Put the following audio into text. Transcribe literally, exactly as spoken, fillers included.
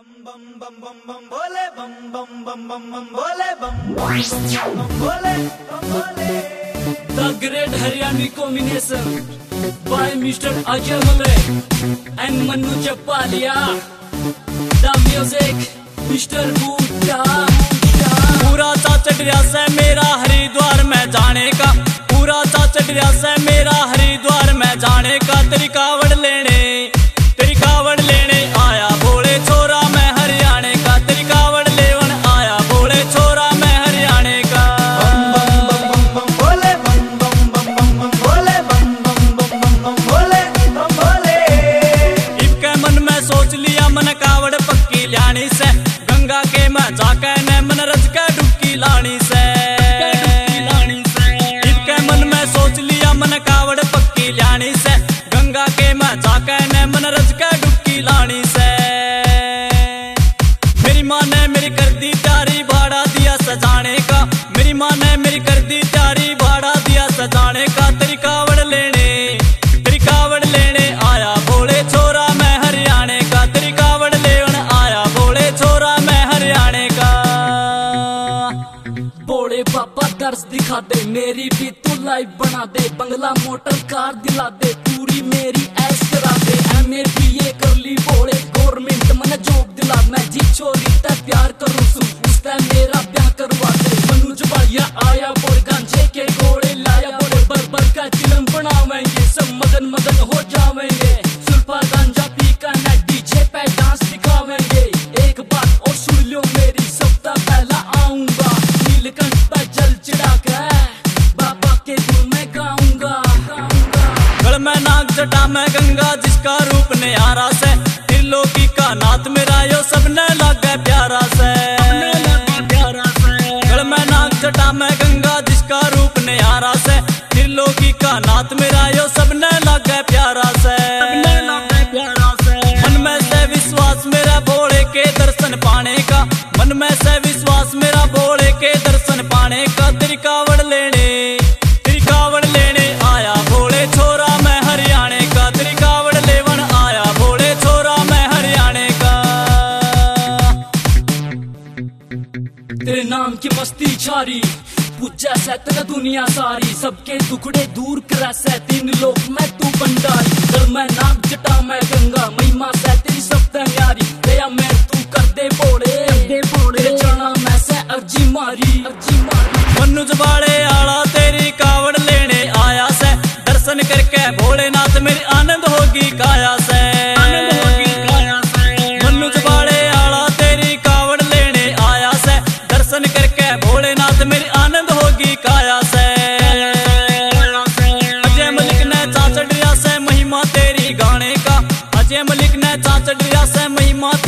बम बम बम बम बोले बम बम बम बम बम बोले बम बम बोले बम बोले The Great Haryani Combination by Mister Ajay Malay and Manu Chapalia. The music Mister Bhuta. पूरा चाचट रियास है मेरा हरिद्वार में जाने का, पूरा चाचट रियास है मेरा हरिद्वार में जाने का। तेरी कावड़ लेने तेरी कावड़ लेने आया भोले छोरा मैं हरियाणे का, तेरी कावड़ लेवन आया भोले छोरा मैं हरियाणे का। बम बम बम बम बोले बम बम बम बम बम बोले बम बम बम बम बम बोले बम बोले। इनके मन में सोच लिया मन कावड़ पक्की लानी से, गंगा के मैं जाके ने मन रज के डुबकी लानी से। इनके मन में सोच लिया मन कावड़ पक्की लानी से, गंगा के मैं जाके ने मन रज के डुबकी लानी से। मेरी माँ ने मेरी कर दी तैयारी भाड़ा दिया सजाने का, मेरी माँ ने मेरी कर दी तैयारी भाड़ा दिया सजाने का। तेरी कावड़ लेने तेरी कावड़ लेने आया भोले छोरा मैं हरियाणे का, तेरी कावड़ लेवन आया भोले छोरा मैं हरियाणे का। भोले पापा दर्श दिखा दे, मेरी भी तू लाइफ बना दे, बंगला मोटर कार दिला दे, पूरी मेरी ऐश करा दे। एम ए बी ए कर ली भोले गवर्नमेंट मन जॉब दिला, मैं जी छोरी ते प्यार करूं सु उससे मेरा ब्याह करवा दे। मनु जबालिया आया बोल गांजे के घोड़े लाया बोले, बर बर का चिलम बनावेंगे सब मगन मगन हो जावेंगे। सुल्फा गांजा पी कर ना डीजे पे डांस दिखावेंगे। एक बात और सुन लो मेरी, सबसे पहला आऊंगा नीलकंठ पे जल चढ़ा कर बाबा के धुन में गाऊंगा। गल में नाग जटा में गंगा जिसका रूप न्यारा से, त्रिलोकी का नाथ मेरा यो सबने लागे प्यारा से। गल में नाग जटा में गंगा जिसका रूप न्यारा से, त्रिलोकी का नाथ मेरा यो सबने लागे प्यारा से। मन में से विश्वास मेरा भोले के दर्शन पाने का, मन में से विश्वास मेरा भोले के दर्शन पाने का। तेरी कावड़ लेने तेरी कावड़ लेने आया भोले छोरा मैं हरियाणे का, तेरी कावड़ लेवन आया भोले छोरा मैं हरियाणे का। तेरे नाम की मस्ती छारी पूजा से तेरा दुनिया सारी, सबके टुकड़े दूर करे से तीन लोक में तू भंडारी। गल में नाग जटा में गंगा महिमा से तेरी सब तैयारी, दया में तू कर दे भोले तेरे चरणा में से अर्जी मारी अर्जी मारी। मनु जबाड़े आला तेरी कावड़ लेने आया से, दर्शन करके भोलेनाथ मेरी आनंद होगी काया से। मनु जबाड़े आला तेरी कावड़ लेने आया से, दर्शन करके भोलेनाथ मेरी आनंद होगी काया से। अजय मलिक ने चाचड़ रिया से महिमा तेरी गाने का, अजय मलिक ने चाचड़ रिया से महिमा